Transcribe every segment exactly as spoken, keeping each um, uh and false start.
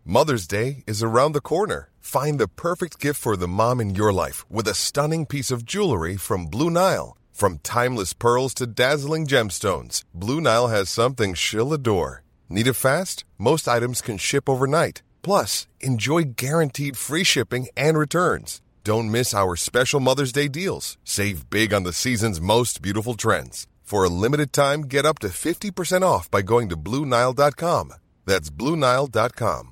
Mother's Day is around the corner. Find the perfect gift for the mom in your life with a stunning piece of jewelry from Blue Nile. From timeless pearls to dazzling gemstones, Blue Nile has something she'll adore. Need it fast? Most items can ship overnight. Plus, enjoy guaranteed free shipping and returns. Don't miss our special Mother's Day deals. Save big on the season's most beautiful trends. For a limited time, get up to fifty percent off by going to Blue Nile dot com. That's Blue Nile dot com.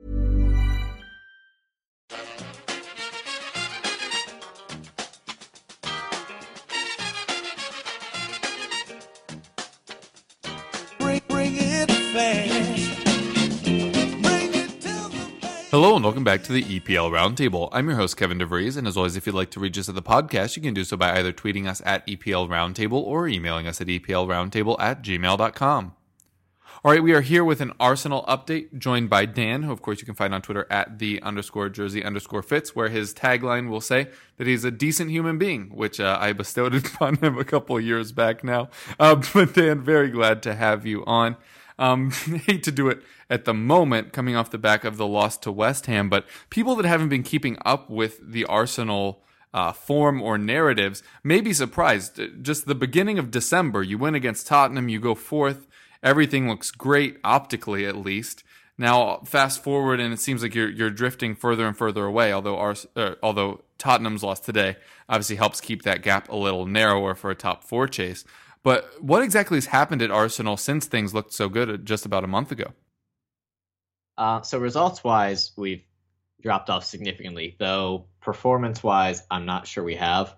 Bring, bring it fast. Hello and welcome back to the E P L Roundtable. I'm your host, Kevin DeVries, and as always, if you'd like to reach us at the podcast, you can do so by either tweeting us at E P L Roundtable or emailing us at E P L Roundtable at gmail dot com. All right, we are here with an Arsenal update, joined by Dan, who of course you can find on Twitter at the underscore jersey underscore fits, where his tagline will say that he's a decent human being, which uh, I bestowed upon him a couple of years back now. Uh, but Dan, very glad to have you on. Um, hate to do it at the moment, coming off the back of the loss to West Ham, but people that haven't been keeping up with the Arsenal uh, form or narratives may be surprised. Just the beginning of December, you win against Tottenham, you go fourth, everything looks great, optically at least. Now, fast forward, and it seems like you're you're drifting further and further away, although Ars- uh, although Tottenham's loss today obviously helps keep that gap a little narrower for a top four chase. But what exactly has happened at Arsenal since things looked so good just about a month ago? Uh, so results-wise, we've dropped off significantly, though performance-wise, I'm not sure we have.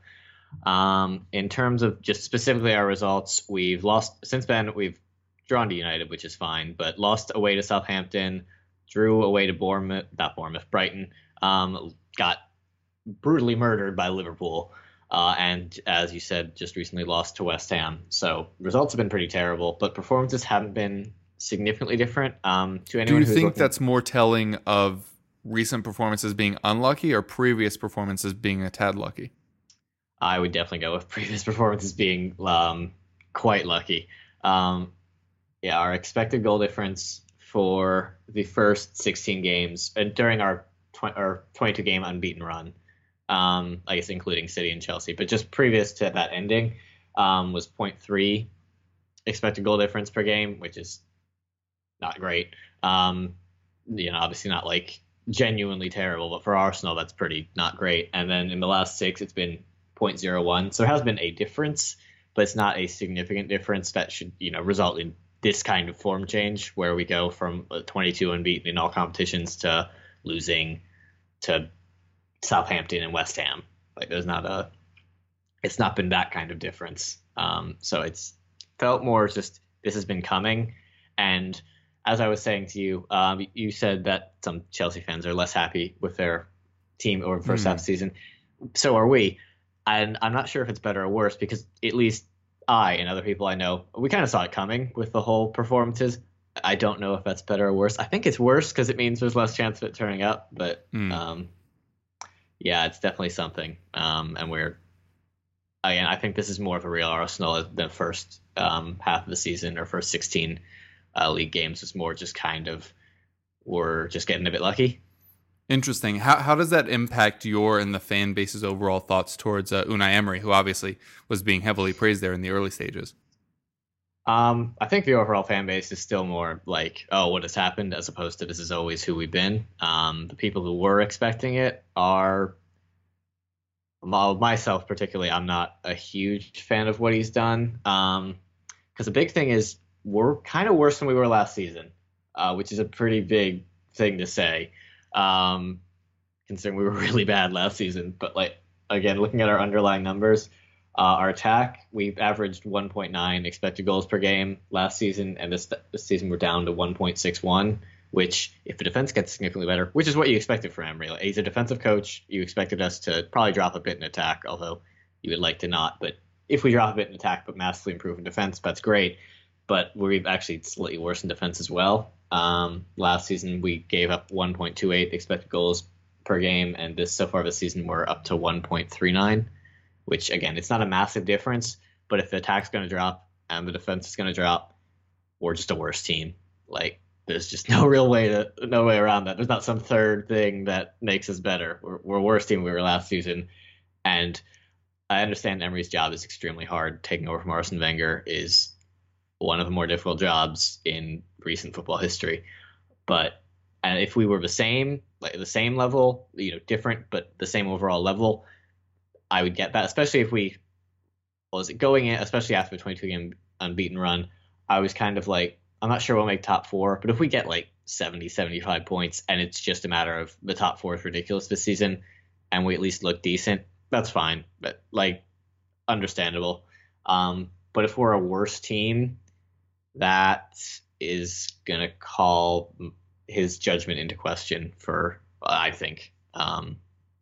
Um, in terms of just specifically our results, we've lost since then. We've drawn to United, which is fine, but lost away to Southampton, drew away to Bournemouth, not Bournemouth, Brighton, um, got brutally murdered by Liverpool. Uh, and as you said, just recently lost to West Ham. So results have been pretty terrible, but performances haven't been significantly different. Um, to anyone Do you who's think looking... that's more telling of recent performances being unlucky or previous performances being a tad lucky? I would definitely go with previous performances being um, quite lucky. Um, yeah, our expected goal difference for the first sixteen games and during our tw- our twenty-two game unbeaten run, Um, I guess including City and Chelsea, but just previous to that ending, um, was zero point three expected goal difference per game, which is not great. Um, you know, obviously not like genuinely terrible, but for Arsenal, that's pretty not great. And then in the last six, it's been zero point zero one. So there has been a difference, but it's not a significant difference that should, you know, result in this kind of form change where we go from twenty-two unbeaten in all competitions to losing to Southampton and West Ham. Like there's not a, it's not been that kind of difference. Um, so it's felt more just this has been coming. And as I was saying to you, um, you said that some Chelsea fans are less happy with their team over the first mm. half of the season. So are we. And I'm not sure if it's better or worse because at least I and other people I know, we kind of saw it coming with the whole performances. I don't know if that's better or worse. I think it's worse because it means there's less chance of it turning up. But mm. um, yeah, it's definitely something. Um, and we're, again, I think this is more of a real Arsenal than first um, half of the season or first sixteen uh, league games. It's more just kind of, we're just getting a bit lucky. Interesting. How how does that impact your and the fan base's overall thoughts towards uh, Unai Emery, who obviously was being heavily praised there in the early stages? Um, I think the overall fan base is still more like, oh, what has happened, as opposed to this is always who we've been. Um, the people who were expecting it are, well, myself particularly, I'm not a huge fan of what he's done. Um, because the big thing is we're kind of worse than we were last season, uh, which is a pretty big thing to say. Um, considering we were really bad last season, but like, again, looking at our underlying numbers, uh, our attack, we've averaged one point nine expected goals per game last season. And this, this season we're down to one point six one, which if the defense gets significantly better, which is what you expected from Emery. Like, he's a defensive coach. You expected us to probably drop a bit in attack, although you would like to not, but if we drop a bit in attack, but massively improve in defense, that's great. But we've actually slightly worse in defense as well. Um, last season, we gave up one point two eight expected goals per game, and this so far this season, we're up to one point three nine, which, again, it's not a massive difference, but if the attack's going to drop and the defense is going to drop, we're just a worse team. Like, there's just no real way to no way around that. There's not some third thing that makes us better. We're, we're a worse team we were last season, and I understand Emery's job is extremely hard. Taking over from Arsene Wenger is one of the more difficult jobs in recent football history. But and if we were the same, like the same level, you know, different but the same overall level, I would get that. Especially if we was it going in, especially after the twenty-two game unbeaten run, I was kind of like, I'm not sure we'll make top four, but if we get like seventy, seventy-five points and it's just a matter of the top four is ridiculous this season and we at least look decent, that's fine. But like, understandable. Um, but if we're a worse team, that is going to call his judgment into question for, I think. Um,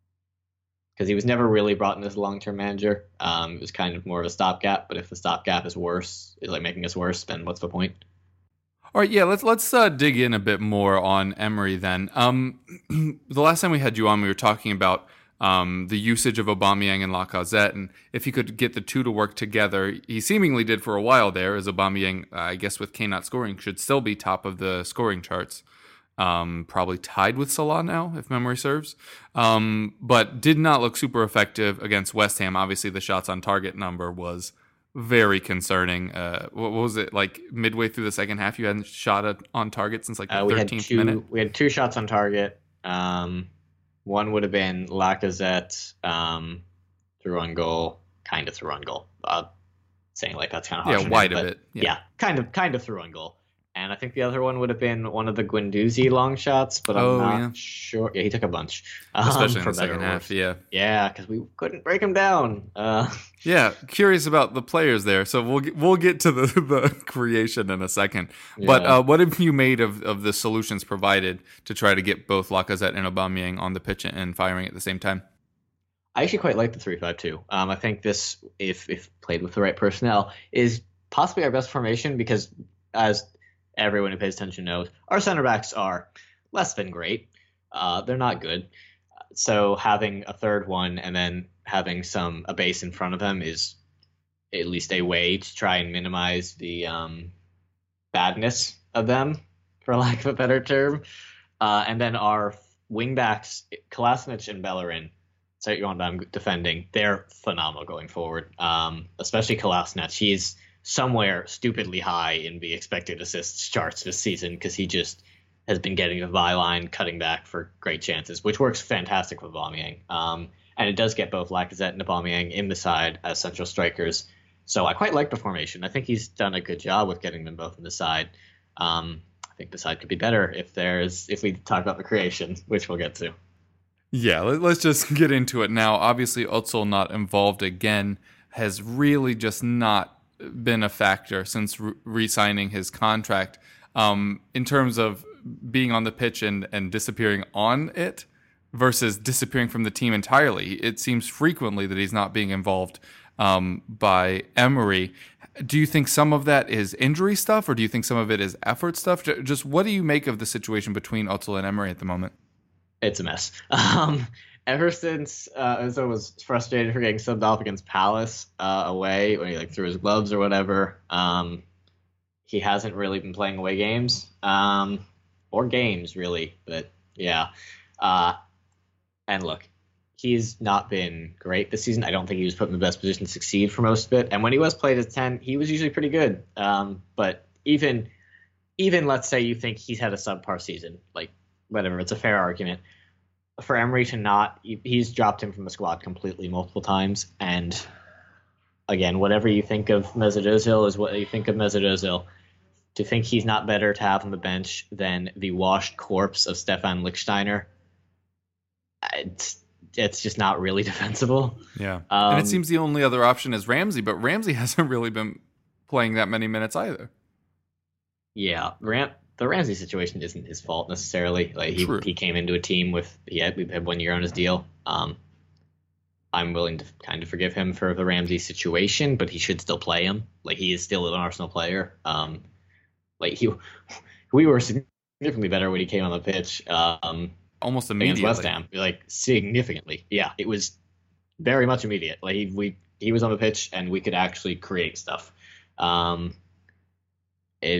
because he was never really brought in as a long-term manager. Um, it was kind of more of a stopgap. But if the stopgap is worse, is like making us worse, then what's the point? All right, yeah, let's let's uh, dig in a bit more on Emery then. Um, the last time we had you on, we were talking about um, the usage of Aubameyang and Lacazette, and if he could get the two to work together. He seemingly did for a while there, as Aubameyang, uh, I guess with Kane not scoring, should still be top of the scoring charts. Um, probably tied with Salah now, if memory serves, um, but did not look super effective against West Ham. Obviously, the shots on target number was very concerning. Uh, what was it, like midway through the second half? You hadn't shot a, on target since like the uh, we thirteenth had two, minute. We had two shots on target. Um, one would have been Lacazette um, through on goal, kind of through on goal. Uh, saying like that's kind of harsh. Yeah, wide him, of but it. Yeah. Yeah. yeah, kind of, kind of through on goal. And I think the other one would have been one of the Guendouzi long shots, but I'm Oh, not yeah. sure. Yeah, he took a bunch, um, Especially in for the better second or half, worse. yeah. Yeah, because we couldn't break him down. Uh, Yeah, curious about the players there. So we'll get, we'll get to the, the creation in a second. But Yeah. uh, what have you made of, of the solutions provided to try to get both Lacazette and Aubameyang on the pitch and firing at the same time? I actually quite like the three five two. Um, I think this, if if played with the right personnel, is possibly our best formation because, as everyone who pays attention knows, our center backs are less than great. Uh, they're not good. So having a third one and then having some a base in front of them is at least a way to try and minimize the um, badness of them, for lack of a better term. Uh, and then our wing backs, Kolasinac and Bellerin, so you're on I'm defending, they're phenomenal going forward. Um, especially Kolasinac. He's somewhere stupidly high in the expected assists charts this season because he just has been getting the byline, cutting back for great chances, which works fantastic with Aubameyang. Um, and it does get both Lacazette and Aubameyang in the side as central strikers. So I quite like the formation. I think he's done a good job with getting them both in the side. Um, I think the side could be better if there's if we talk about the creation, which we'll get to. Yeah, let, let's just get into it now. Obviously, Özil not involved again has really just not been a factor since re- re-signing his contract. Um, in terms of being on the pitch and, and disappearing on it versus disappearing from the team entirely, it seems frequently that he's not being involved um, by Emery. Do you think some of that is injury stuff, or do you think some of it is effort stuff? Just what do you make of the situation between Özil and Emery at the moment? It's a mess. Um, ever since uh, Özil was frustrated for getting subbed off against Palace uh, away when he like threw his gloves or whatever, um, he hasn't really been playing away games um, or games really. But yeah, uh, and look, he's not been great this season. I don't think he was put in the best position to succeed for most of it. And when he was played as ten, he was usually pretty good. Um, but even even let's say you think he's had a subpar season, like whatever, it's a fair argument. For Emery to not, he's dropped him from the squad completely multiple times. And again, whatever you think of Mesut Ozil is what you think of Mesut Ozil. To think he's not better to have on the bench than the washed corpse of Stefan Lichtsteiner, it's, it's just not really defensible. Yeah. Um, and it seems the only other option is Ramsey, but Ramsey hasn't really been playing that many minutes either. Yeah, Ram- the Ramsey situation isn't his fault necessarily. Like he, True. he came into a team with he had, we had one year on his deal. Um, I'm willing to kind of forgive him for the Ramsey situation, but he should still play him. Like he is still an Arsenal player. Um, like he, we were significantly better when he came on the pitch. Um, Almost against immediately. West Ham, like significantly. Yeah, it was very much immediate. Like he, we he was on the pitch and we could actually create stuff. Um, it.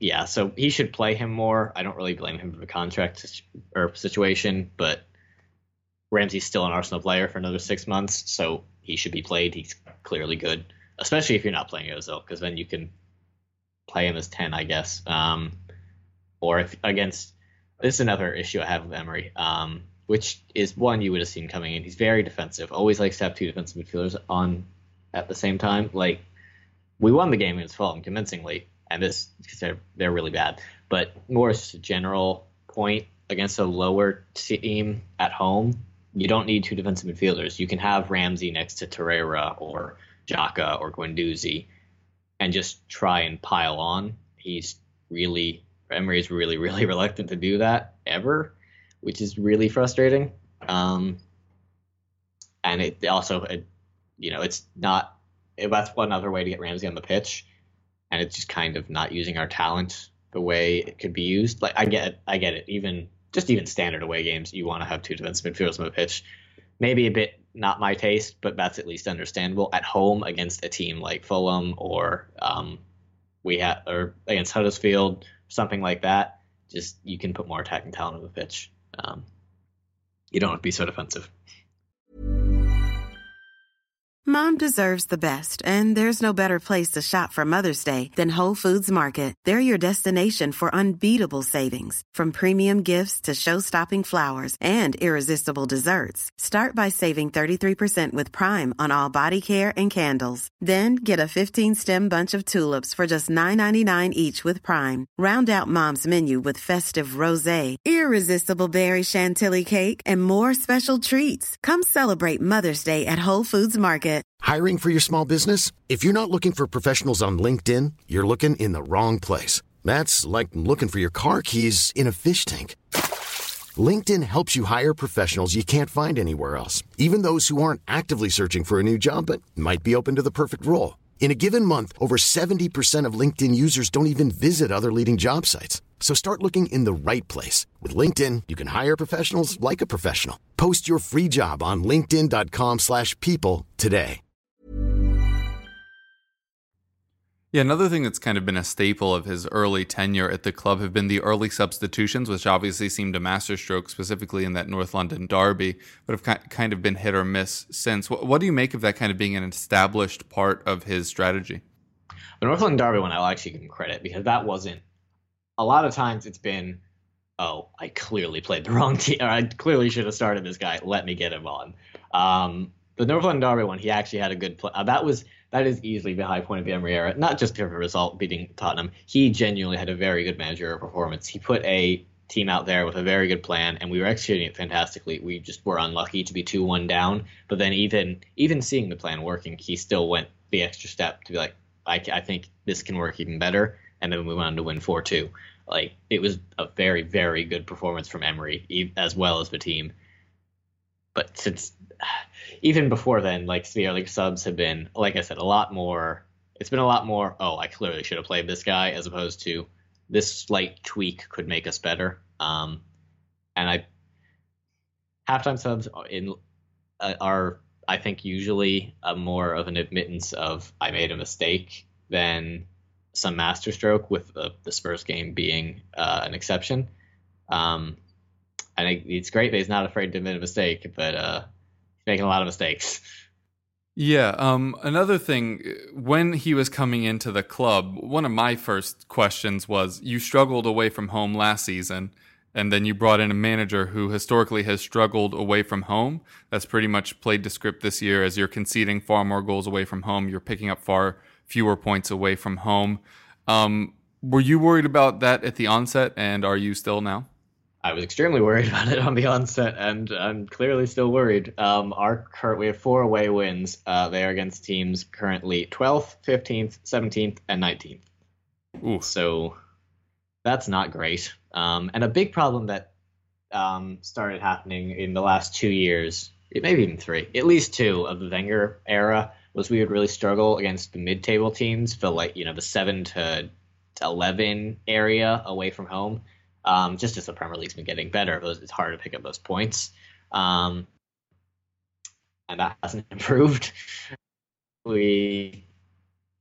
yeah, so he should play him more. I don't really blame him for the contract situ- or situation, but Ramsey's still an Arsenal player for another six months, so he should be played. He's clearly good, especially if you're not playing Ozil, because then you can play him as ten, I guess. Um, or if against this is another issue I have with Emery, um, which is one you would have seen coming in. He's very defensive. Always likes to have two defensive midfielders on at the same time. Like we won the game against Fulham convincingly. And this, because they're, they're really bad. But more as a general point, against a lower team at home, you don't need two defensive midfielders. You can have Ramsey next to Torreira or Xhaka or Guendouzi and just try and pile on. He's really, Emery is really, really reluctant to do that ever, which is really frustrating. Um, and it also, it, you know, it's not, it, that's one other way to get Ramsey on the pitch. And it's just kind of not using our talent the way it could be used. Like I get it, I get it. Even just even standard away games, you want to have two defensive midfielders on the pitch. Maybe a bit not my taste, but that's at least understandable. At home against a team like Fulham or um, we have or against Huddersfield, something like that, just you can put more attacking talent on the pitch. Um, you don't have to be so defensive. Mom deserves the best, and there's no better place to shop for Mother's Day than Whole Foods Market. They're your destination for unbeatable savings, from premium gifts to show-stopping flowers and irresistible desserts. Start by saving thirty-three percent with Prime on all body care and candles. Then get a fifteen-stem bunch of tulips for just nine ninety-nine each with Prime. Round out Mom's menu with festive rosé, irresistible berry chantilly cake, and more special treats. Come celebrate Mother's Day at Whole Foods Market. Hiring for your small business? If you're not looking for professionals on LinkedIn, you're looking in the wrong place. That's like looking for your car keys in a fish tank. LinkedIn helps you hire professionals you can't find anywhere else, even those who aren't actively searching for a new job but might be open to the perfect role. In a given month, over seventy percent of LinkedIn users don't even visit other leading job sites. So start looking in the right place. With LinkedIn, you can hire professionals like a professional. Post your free job on linkedin dot com slash people today. Yeah, another thing that's kind of been a staple of his early tenure at the club have been the early substitutions, which obviously seemed a masterstroke, specifically in that North London derby, but have kind of been hit or miss since. What do you make of that kind of being an established part of his strategy? The North London derby one, I'll actually give him credit, because that wasn't, a lot of times it's been, oh, I clearly played the wrong team, or I clearly should have started this guy, let me get him on. Um, the North London derby one, he actually had a good play. Uh, that was that is easily the high point of the Emery era, not just for a result beating Tottenham. He genuinely had a very good managerial performance. He put a team out there with a very good plan, and we were executing it fantastically. We just were unlucky to be two one down, but then even even seeing the plan working, he still went the extra step to be like, I, I think this can work even better, and then we went on to win four two. Like, it was a very, very good performance from Emery, as well as the team. But since even before then, like, the early subs have been, like I said, a lot more. It's been a lot more, oh, I clearly should have played this guy, as opposed to this slight tweak could make us better. Um, and I halftime subs in uh, are, I think, usually a more of an admittance of I made a mistake than some masterstroke, with the, the Spurs game being uh, an exception. Um, I think it's great that he's not afraid to admit a mistake, but uh, he's making a lot of mistakes. Yeah. Um, another thing, when he was coming into the club, one of my first questions was, you struggled away from home last season, and then you brought in a manager who historically has struggled away from home. That's pretty much played to script this year, as you're conceding far more goals away from home. You're picking up far fewer points away from home. Um, were you worried about that at the onset, and are you still now? I was extremely worried about it on the onset, and I'm clearly still worried. Um, our current, we have four away wins. Uh, they are against teams currently twelfth, fifteenth, seventeenth, and nineteenth. Ooh. So that's not great. Um, and a big problem that um, started happening in the last two years, maybe even three, at least two of the Wenger era, was we would really struggle against the mid-table teams, the like you know the seven to eleven area away from home. Um, just as the Premier League's been getting better, it's hard to pick up those points, um, and that hasn't improved. We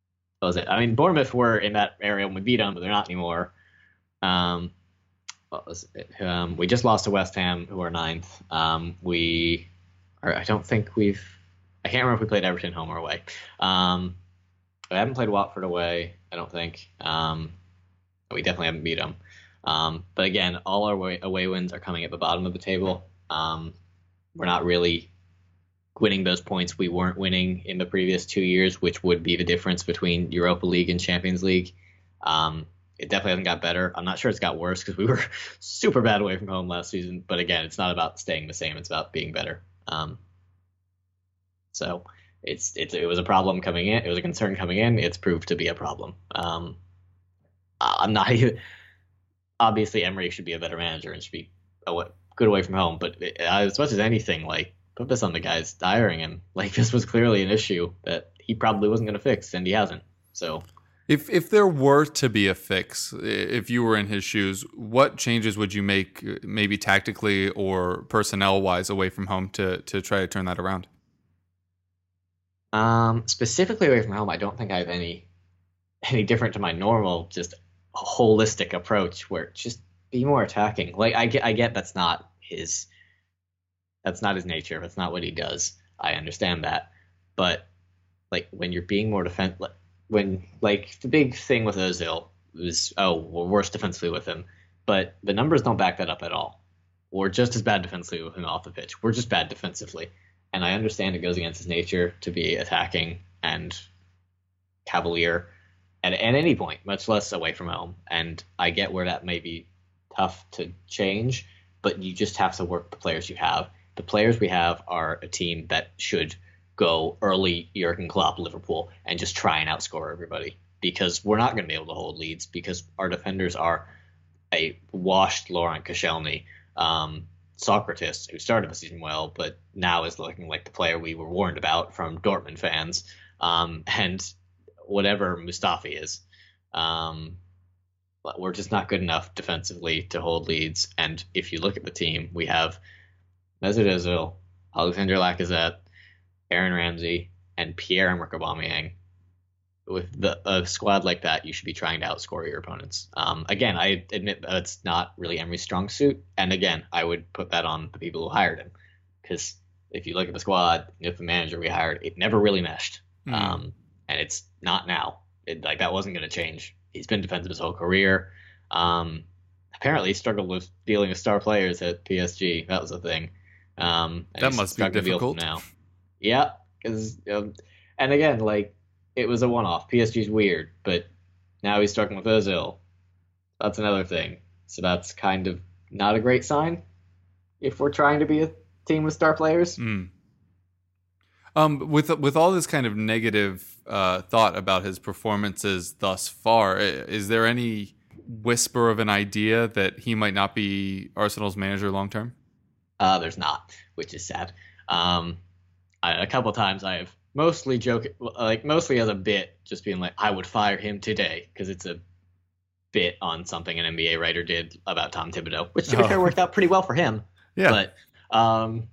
what was it? I mean, Bournemouth were in that area when we beat them, but they're not anymore. Um, what was it? Um, we just lost to West Ham, who are ninth. Um, we, or I don't think we've, I can't remember if we played Everton home or away. Um, we haven't played Watford away, I don't think. Um, we definitely haven't beat them. Um, but again, all our away, away wins are coming at the bottom of the table. Um, we're not really winning those points we weren't winning in the previous two years, which would be the difference between Europa League and Champions League. Um, it definitely hasn't got better. I'm not sure it's got worse because we were super bad away from home last season. But again, it's not about staying the same. It's about being better. Um, so it's, it's it was a problem coming in. It was a concern coming in. It's proved to be a problem. Um, I'm not even... Obviously, Emery should be a better manager and should be away, good away from home. But it, as much as anything, like, put this on the guys hiring him. Like, this was clearly an issue that he probably wasn't going to fix, and he hasn't. So, if if there were to be a fix, if you were in his shoes, what changes would you make, maybe tactically or personnel-wise, away from home to to try to turn that around? Um, specifically away from home, I don't think I have any any different to my normal, just holistic approach where just be more attacking. Like, I get, I get that's not his. That's not his nature. That's not what he does. I understand that. But, like, when you're being more defense, when, like, the big thing with Ozil was, oh, we're worse defensively with him. But the numbers don't back that up at all. We're just as bad defensively with him off the pitch. We're just bad defensively. And I understand it goes against his nature to be attacking and cavalier at, at any point, much less away from home. And I get where that may be tough to change, but you just have to work the players you have. The players we have are a team that should go early Jurgen Klopp Liverpool and just try and outscore everybody, because we're not going to be able to hold leads because our defenders are a washed Laurent Koscielny, um, Socrates, who started the season well, but now is looking like the player we were warned about from Dortmund fans, um, and whatever Mustafi is. Um, we're just not good enough defensively to hold leads. And if you look at the team, we have Mesut Ozil, Alexander Lacazette, Aaron Ramsey, and Pierre-Emerick Aubameyang. With the, a squad like that, you should be trying to outscore your opponents. Um, again, I admit that it's not really Emery's strong suit. And again, I would put that on the people who hired him. Because if you look at the squad, if the manager we hired, it never really meshed. Mm. Um, and it's not now. It, like, that wasn't going to change. He's been defensive his whole career. Um, apparently, he struggled with dealing with star players at P S G. That was a thing. Um, that must be difficult now. Yeah, because um, and again, like, it was a one-off. P S G's weird, but now he's struggling with Ozil. That's another thing. So that's kind of not a great sign if we're trying to be a team with star players. Mm. Um, with with all this kind of negative uh, thought about his performances thus far, is there any whisper of an idea that he might not be Arsenal's manager long term? Uh, there's not, which is sad. Um, I, a couple times I've mostly joking, like mostly as a bit, just being like, I would fire him today, because it's a bit on something an N B A writer did about Tom Thibodeau, which to be oh. fair worked out pretty well for him. Yeah. But um,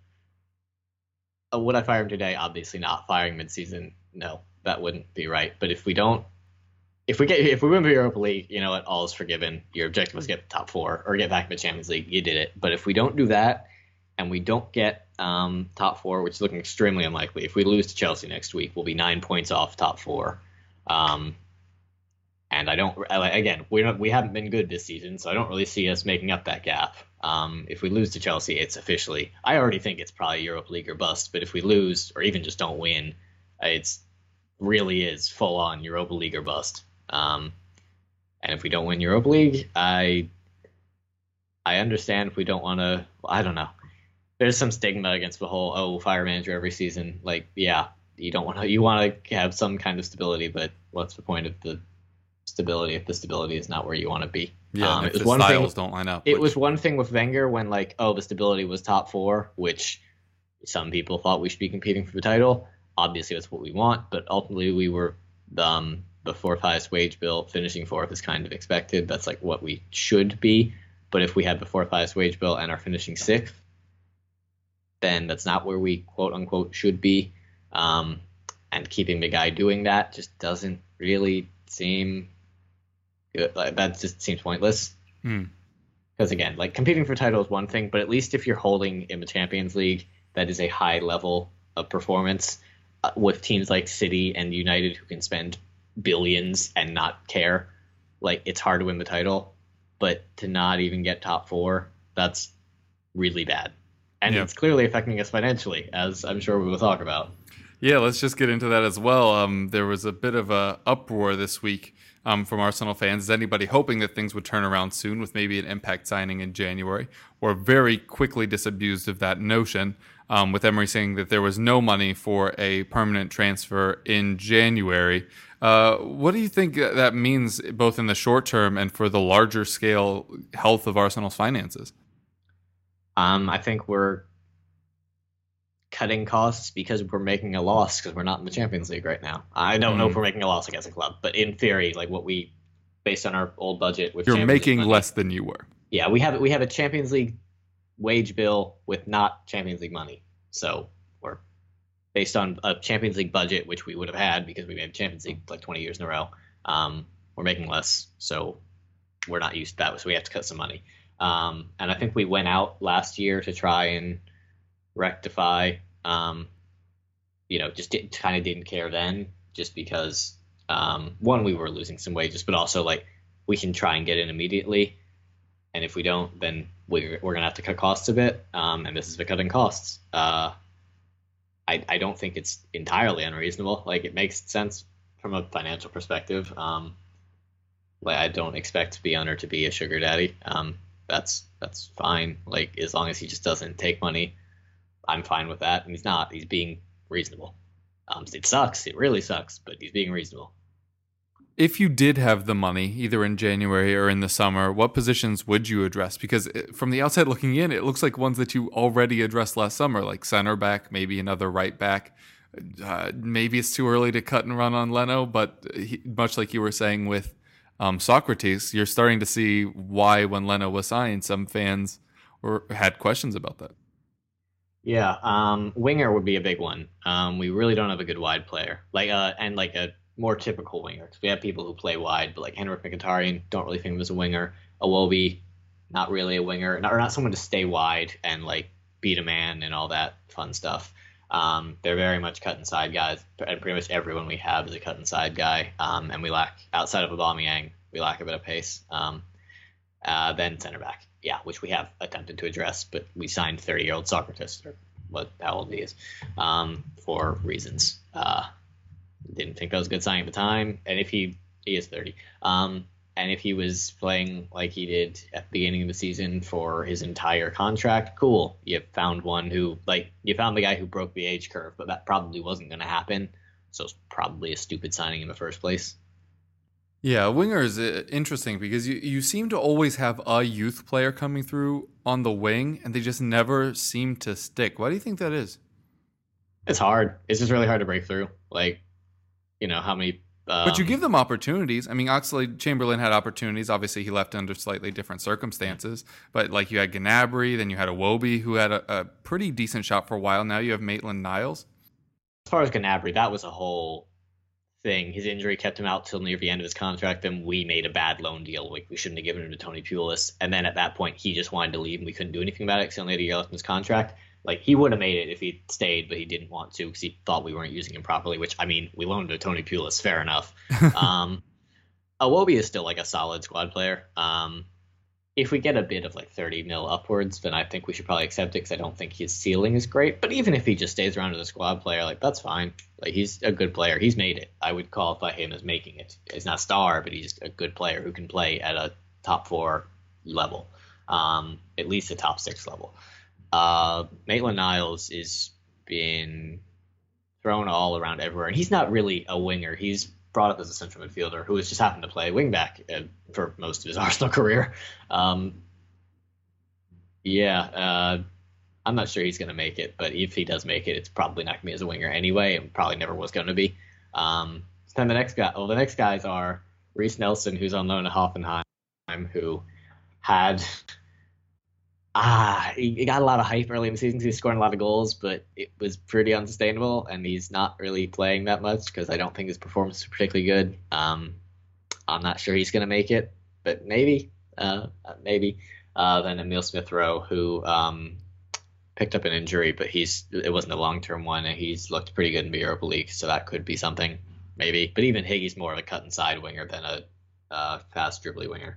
uh, would I fire him today? Obviously not. Firing midseason, no, that wouldn't be right. But if we don't, if we get, if we win the Europa League, you know what, all is forgiven. Your objective was get the top four or get back in the Champions League. You did it. But if we don't do that, and we don't get um, top four, which is looking extremely unlikely. If we lose to Chelsea next week, we'll be nine points off top four. Um, and I don't, again, we're not, we haven't been good this season, so I don't really see us making up that gap. Um, if we lose to Chelsea, it's officially, I already think it's probably Europa League or bust, but if we lose or even just don't win, it's really is full on Europa League or bust. Um, and if we don't win Europa League, I, I understand if we don't want to, well, I don't know. There's some stigma against the whole, oh, fire manager every season. Like, yeah, you don't want to, you want to have some kind of stability, but what's the point of the stability if the stability is not where you want to be? Yeah, um, if it was the one styles thing, don't line up. It which... was one thing with Wenger when, like, oh, the stability was top four, which some people thought we should be competing for the title. Obviously, that's what we want, but ultimately we were um, the fourth highest wage bill. Finishing fourth is kind of expected. That's like what we should be. But if we had the fourth highest wage bill and are finishing sixth, then that's not where we quote unquote should be. Um, and keeping the guy doing that just doesn't really seem good. Like, that just seems pointless. Hmm. Because again, like competing for title is one thing, but at least if you're holding in the Champions League, that is a high level of performance uh, with teams like City and United who can spend billions and not care. Like, it's hard to win the title, but to not even get top four, that's really bad. And yeah. It's clearly affecting us financially, as I'm sure we will talk about. Yeah, let's just get into that as well. Um, there was a bit of a uproar this week um, from Arsenal fans. Is anybody hoping that things would turn around soon with maybe an Impact signing in January, or very quickly disabused of that notion, um, with Emery saying that there was no money for a permanent transfer in January. Uh, what do you think that means both in the short term and for the larger scale health of Arsenal's finances? Um, I think we're cutting costs because we're making a loss because we're not in the Champions League right now. I don't mm. know if we're making a loss against a club, but in theory, like what we, based on our old budget, with you're Champions making money, less than you were. Yeah, we have we have a Champions League wage bill with not Champions League money. So we're based on a Champions League budget, which we would have had because we made Champions League like twenty years in a row. Um, we're making less, so we're not used to that. So we have to cut some money. Um, and I think we went out last year to try and rectify, um, you know, just kind of didn't care then, just because, um, one, we were losing some wages, but also like we can try and get in immediately. And if we don't, then we're, we're going to have to cut costs a bit. Um, and this is the cutting costs. Uh, I, I don't think it's entirely unreasonable. Like, it makes sense from a financial perspective. Um, like, I don't expect the owner to be a sugar daddy. Um, that's, that's fine. Like, as long as he just doesn't take money, I'm fine with that. And he's not, he's being reasonable. Um, it sucks. It really sucks, but he's being reasonable. If you did have the money, either in January or in the summer, what positions would you address? Because from the outside looking in, it looks like ones that you already addressed last summer, like center back, maybe another right back. Uh, maybe it's too early to cut and run on Leno, but he, much like you were saying with um, Socrates, you're starting to see why when Leno was signed, some fans were, had questions about that. Yeah, um, winger would be a big one. Um, we really don't have a good wide player, like uh, and like a more typical winger. Because we have people who play wide, but like Henrik Mkhitaryan, don't really think of him as a winger. Iwobi, not really a winger, not, or not someone to stay wide and like beat a man and all that fun stuff. Um, they're very much cut inside guys, and pretty much everyone we have is a cut inside guy. Um, and we lack, outside of Aubameyang, we lack a bit of pace. Um, uh, then center back, yeah, which we have attempted to address, but we signed thirty-year-old Socrates, or what how old he is, um, for reasons. Uh, didn't think that was a good sign at the time, and if he he is thirty, um, and if he was playing like he did at the beginning of the season for his entire contract, cool. You found one who, like, you found the guy who broke the age curve, but that probably wasn't going to happen, so it's probably a stupid signing in the first place. Yeah, winger is interesting because you, you seem to always have a youth player coming through on the wing, and they just never seem to stick. Why do you think that is? It's hard. It's just really hard to break through. Like, you know, how many... Um, but you give them opportunities. I mean, Oxlade-Chamberlain had opportunities. Obviously, he left under slightly different circumstances. But, like, you had Gnabry, then you had Iwobi, who had a, a pretty decent shot for a while. Now you have Maitland-Niles. As far as Gnabry, that was a whole thing. His injury kept him out till near the end of his contract, and we made a bad loan deal. Like, we shouldn't have given him to Tony Pulis. And then at that point, he just wanted to leave, and we couldn't do anything about it because he only had a year left in his contract. Like, he would have made it if he stayed, but he didn't want to because he thought we weren't using him properly, which, I mean, we loaned to Tony Pulis, fair enough. um, Iwobi is still, like, a solid squad player. Um, if we get a bid of, like, thirty mil upwards, then I think we should probably accept it because I don't think his ceiling is great. But even if he just stays around as a squad player, like, that's fine. Like, he's a good player. He's made it. I would qualify him as making it. He's not a star, but he's a good player who can play at a top four level, um, at least a top six level. Uh, Maitland-Niles is being thrown all around everywhere, and he's not really a winger. He's brought up as a central midfielder who has just happened to play wingback uh, for most of his Arsenal career. Um, yeah, uh, I'm not sure he's going to make it, but if he does make it, it's probably not going to be as a winger anyway, and probably never was going to be. Um, so then the next guy, well, the next guys are Reece Nelson, who's on loan at Hoffenheim, who had... ah, he, he got a lot of hype early in the season. He's scoring a lot of goals, but it was pretty unsustainable, and he's not really playing that much because I don't think his performance is particularly good. Um, I'm not sure he's going to make it, but maybe, uh, maybe. Uh, then Emile Smith-Rowe, who um, picked up an injury, but he's it wasn't a long-term one, and he's looked pretty good in the Europa League, so that could be something, maybe. But even Higgy's more of a cut-and-side winger than a uh, fast dribbly winger.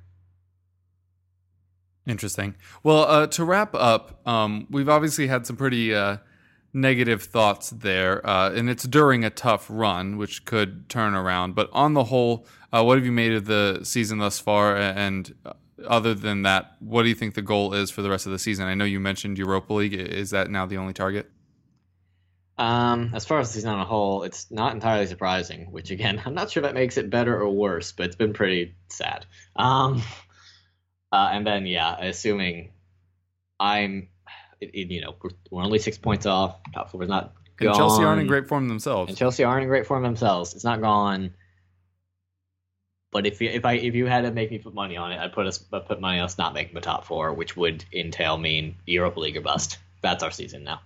Interesting. Well, uh, to wrap up, um, we've obviously had some pretty uh, negative thoughts there, uh, and it's during a tough run, which could turn around. But on the whole, uh, what have you made of the season thus far? And other than that, what do you think the goal is for the rest of the season? I know you mentioned Europa League. Is that now the only target? Um, as far as the season on a whole, it's not entirely surprising, which, again, I'm not sure that makes it better or worse, but it's been pretty sad. Um Uh, and then, yeah, assuming I'm, it, it, you know, we're, we're only six points off. Top four is not gone. And Chelsea aren't in great form themselves. And Chelsea aren't in great form themselves. It's not gone. But if you, if I if you had to make me put money on it, I'd put us I'd put money on us not making the top four, which would entail mean Europa League or bust. That's our season now.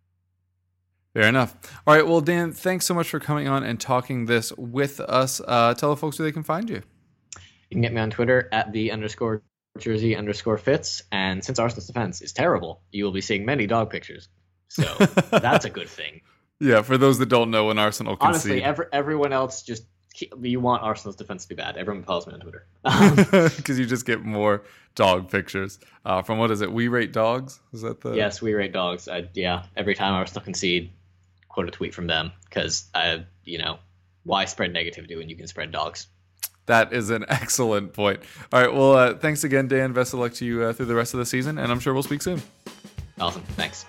Fair enough. All right. Well, Dan, thanks so much for coming on and talking this with us. Uh, tell the folks where they can find you. You can get me on Twitter at the underscore jersey underscore fits, and since Arsenal's defense is terrible, you will be seeing many dog pictures, so that's a good thing. Yeah, for those that don't know, when Arsenal concede. Honestly, every, everyone else just you want Arsenal's defense to be bad. Everyone follows me on Twitter because you just get more dog pictures uh, from what is it? We Rate Dogs? Is that the? Yes, We Rate Dogs. I, yeah, every time Arsenal concede, quote a tweet from them because I, you know, why spread negativity when you can spread dogs? That is an excellent point. All right. Well, uh, thanks again, Dan. Best of luck to you uh, through the rest of the season, and I'm sure we'll speak soon. Awesome. Thanks.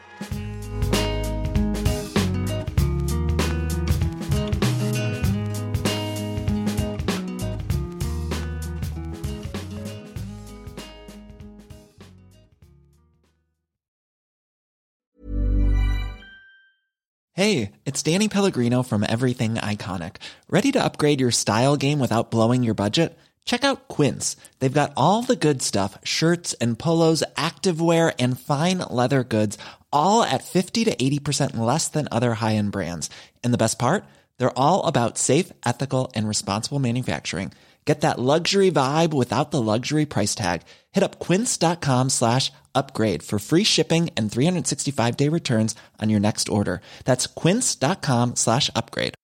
Hey, it's Danny Pellegrino from Everything Iconic. Ready to upgrade your style game without blowing your budget? Check out Quince. They've got all the good stuff, shirts and polos, activewear, and fine leather goods, all at fifty to eighty percent less than other high-end brands. And the best part? They're all about safe, ethical, and responsible manufacturing. Get that luxury vibe without the luxury price tag. Hit up quince.com slash upgrade for free shipping and three sixty-five day returns on your next order. That's quince.com slash upgrade.